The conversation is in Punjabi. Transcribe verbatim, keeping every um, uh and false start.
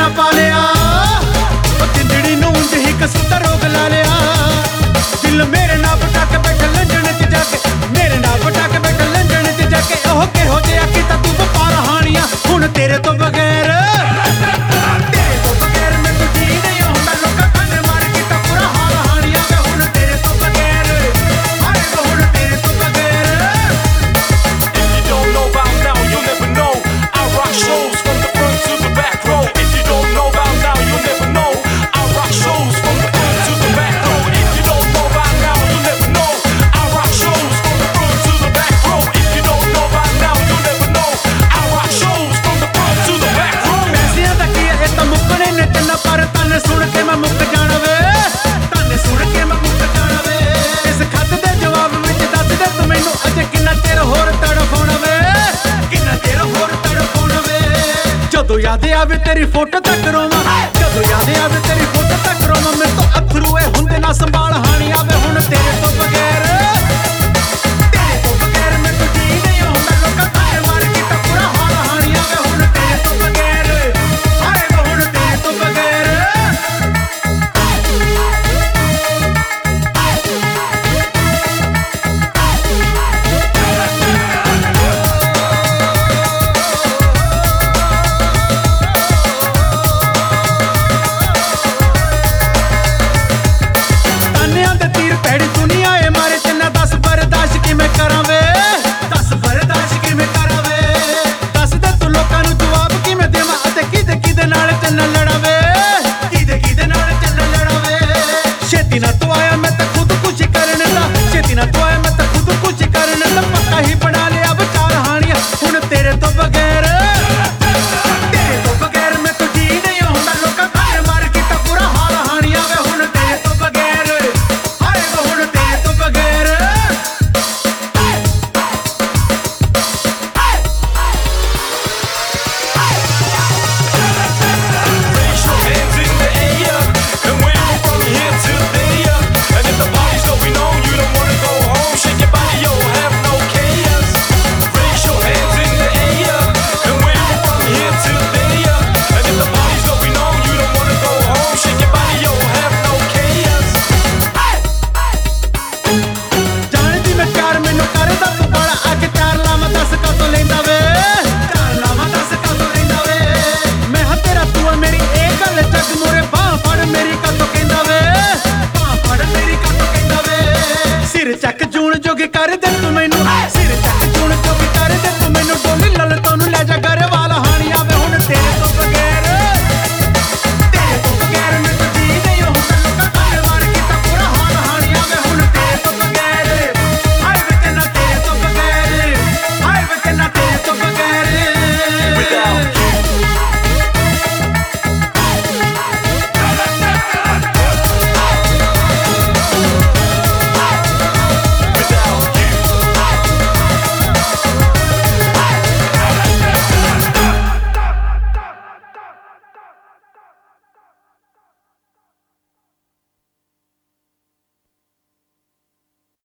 ਨਾ ਪਾ ਲਿਆ ਉਹ ਜਿੰਦੜੀ ਨੂੰ ਉਂਝ ਹੀ ਕਸੂਤਾ ਰੋਗ ਲਾ ਲਿਆ ਦਿਲ ਮੇਰੇ ਨਾਲ ਵਟਾ ਕੇ ਬੈਠ ਲੰਡਨ ਚ ਜਾ ਕੇ ਮੇਰੇ ਨਾਲ ਵਟਾ ਕੇ ਬੈਠ ਲੰਡਨ ਚ ਜਾ ਕੇ ਉਹ ਕਿਹੋ ਜਿਹਾ ਕੀਤਾ ਤੂੰ ਵਪਾਰ ਹਾਣੀਆਂ ਹੁਣ ਤੇਰੇ ਤੋਂ ਬਗੈਰ ਤੇਰੇ ਤੋਂ ਬਗੈਰ ਮੈਨੂੰ ਜੀ ਨਹੀਂ ਆਉਂਦਾ ਲੋਕਾਂ ਕੰਨ ਮਾਰ ਕੀਤਾ ਬੁਰਾ ਹਾਲ ਹਾਣੀਆਂ ਵੇ ਹੁਣ ਤੇਰੇ ਤੋਂ ਬਗੈਰ ਹਾਏ ਵੇ ਹੁਣ ਤੇਰੇ ਤੋਂ ਬਗੈਰ If you don't know about now, you'll never know. I rock shows from the front to the back row. If you don't know about now, you'll never know. I rock shows from the front to the back row. If you don't know about now, you'll never know. I rock shows from the front to the back row. If you don't know about now, you'll never know. I rock shows from the front to the back row. ਪੈਸਿਆਂ ਦਾ ਕੀ ਇਹ ਤਾਂ ਮੁੱਕਣੇ ਨੇ ਤਿੰਨ ਪਰ ਤਨ ਸੁਣ ਕੇ ਮੈਂ ਮੁੱਕ ਜਾਣਾ ਵੇ ਤਨ ਸੁਣ ਕੇ ਮੈਂ ਮੁੱਕ ਜਾਣਾ ਵੇ ਇਸ ਖੱਤ ਦੇ ਜਵਾਬ ਵਿੱਚ ਦੱਸ ਦੇ ਤੂੰ ਮੈਨੂੰ ਅਜੇ ਕਿੰਨਾ ਚਿਰ ਹੋਰ ਤੜਫਾਉਣਾ ਵੇ ਕਿੰਨਾ ਚਿਰ ਹੋਰ ਤੜਫਾਉਣਾ ਵੇ ਜਦੋਂ ਯਾਦ ਆਵੇ ਤੇਰੀ ਫੋਟੋ ਤੱਕ ਰੋਵਾਂ ਜਦੋਂ ਯਾਦ ਆਵੇ ਤੇਰੀ ਫੋਟੋ ਤੱਕ ਰੋਵਾਂ ਮੇਰੇ ਤੋਂ ਅਥਰੂ ਇਹ ਹੁੰਦੇ ਨਾ ਸੰਭਾਲ ਹਾਣੀਆਂ ਵੇ ਹੁਣ ਤੇਰੇ ਤੋਂ ਬਗੈਰ